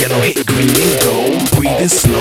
yellow, hit green and gold. Breathing slow.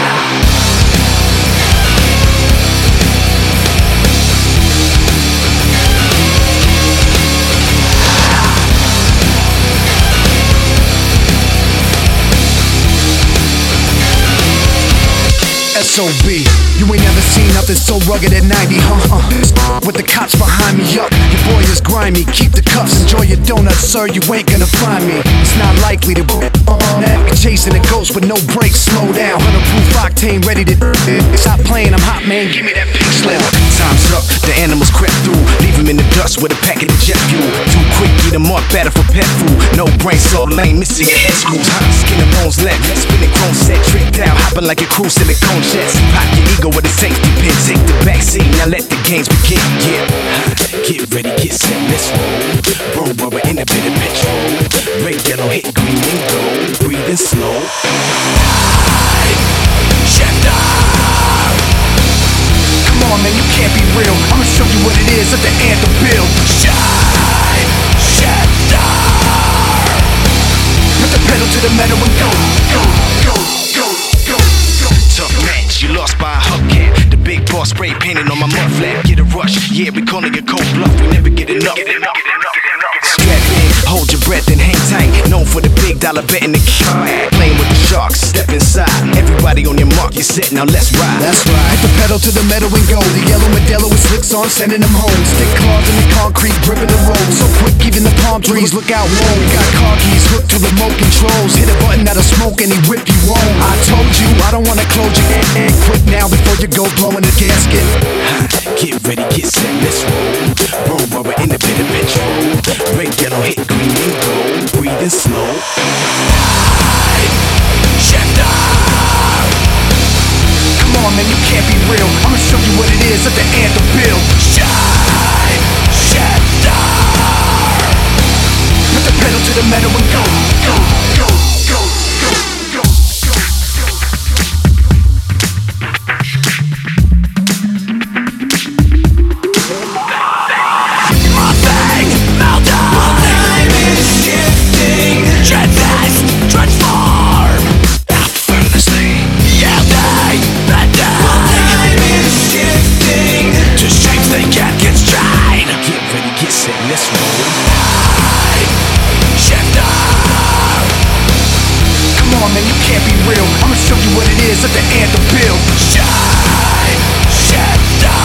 SOB, you ain't never seen nothing so rugged at 90, with the cops behind me, yup. Your boy is grimy, keep the cuffs, enjoy your donuts, sir, you ain't gonna find me. It's not likely to chasing a ghost with no brakes, slow down. 100 proof octane, ready to stop playing, I'm hot, man, give me that pink slip. Time's up, the animals crept through. Leave him in the dust with a packet of jet fuel. Too quick, eat him up, better for pet food. No brain, so lame, missing your head screws. Skin and bones left, spinning chrome set, tricked out, hopping like a crew, silicone jets. Pop your ego with a safety pin, take the backseat, now let the games begin. Yeah, get ready, get set, let's roll. Roll rubber in a bit of petrol. Red, yellow, hit green and gold. Breathing slow. Shifter. Come on, man, you can't be real. I'ma show you what it is, let the anthem build. Shine, shifter. Put the pedal to the metal and go, go, go, go, go, go. Tough match, you lost by a hubcap. The big boss spray painted on my mud flap. Get a rush, yeah, we calling it cold bluff. We never get enough. Strap in, hold your breath and hang tight. Known for the big dollar bet in the car. Playing with the sharks, step inside. Everybody on your mark, you're set, now let's ride. That's right. Put the pedal to the metal and go. The yellow Modelo with slicks on, sending them home. Stick claws in the concrete, gripping the road. So quick, even the palm trees look out low. We got car keys hooked to remote controls. Hit a button that'll smoke any whip you want. I told you, I don't wanna close your head quick now before you go blowing the gasket. Get ready, get set, let's roll. Roll rubber in a bit of petrol. Red, yellow, hit green and gold. Breathing slow. Shifter. Come on, man, you can't be real. I'ma show you what it is, let the anthem build. Shine, shifter. Put the pedal to the metal and go, go, go, go, go, go, go. Let's roll. Shifter. Come on, man, you can't be real. I'ma show you what it is, let the anthem build. Shine, shifter.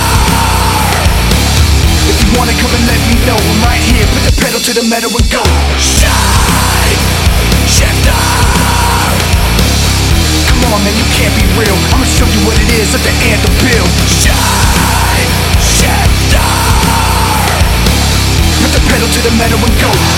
If you wanna come and let me know, I'm right here. Put the pedal to the metal and go. Shine, shifter. Come on, man, you can't be real. I'ma show you what it is, let the anthem build. Shine, shifter. Put the pedal to the metal and go.